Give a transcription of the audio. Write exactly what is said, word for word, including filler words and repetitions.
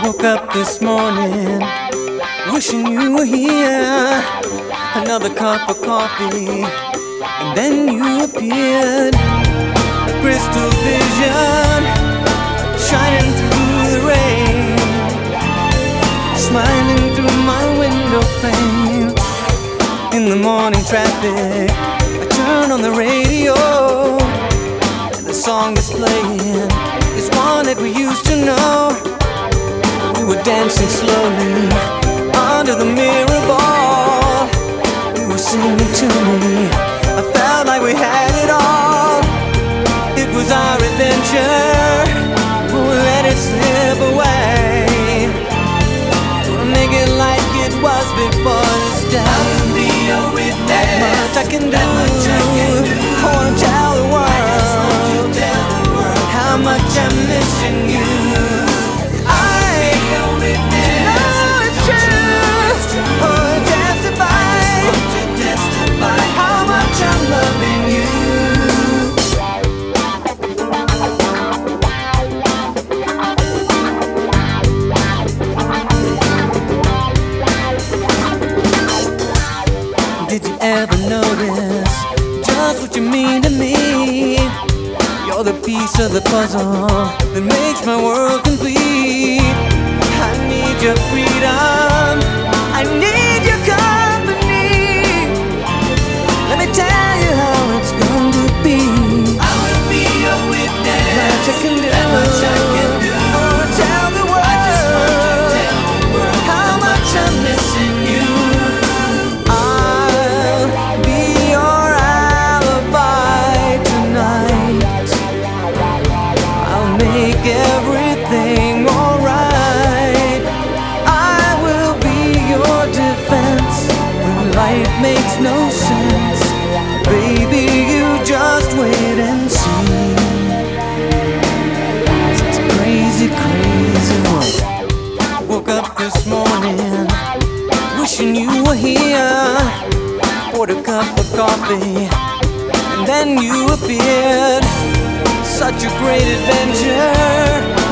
Woke up this morning, wishing you were here. Another cup of coffee, and then you appeared. A crystal vision, shining through the rain, smiling through my window pane. In the morning traffic, I turn on the radio, and the song that's playing is one that we used to know. We were dancing slowly under the mirror ball. You were singing to me, I felt like we had it all. It was our adventure, we'll let it slip away. We'll make it like it was before this day. I will be your witness. That much I can do. That much I can do. I wanna tell the world. I just want to tell the world how much I'm missing you. Did you ever notice just what you mean to me? You're the piece of the puzzle that makes my world complete. I need your freedom, I need your company. Let me tell you how it's going to be. I will be your witness. Much I can do. That much I can do. I wanna tell the world. I just want to tell the world how much I'm missing you. Make everything alright. I will be your defense when life makes no sense. Baby, you just wait and see. It's a crazy, crazy world. Woke up this morning, wishing you were here. Poured a cup of coffee, and then you appeared. Such a great adventure.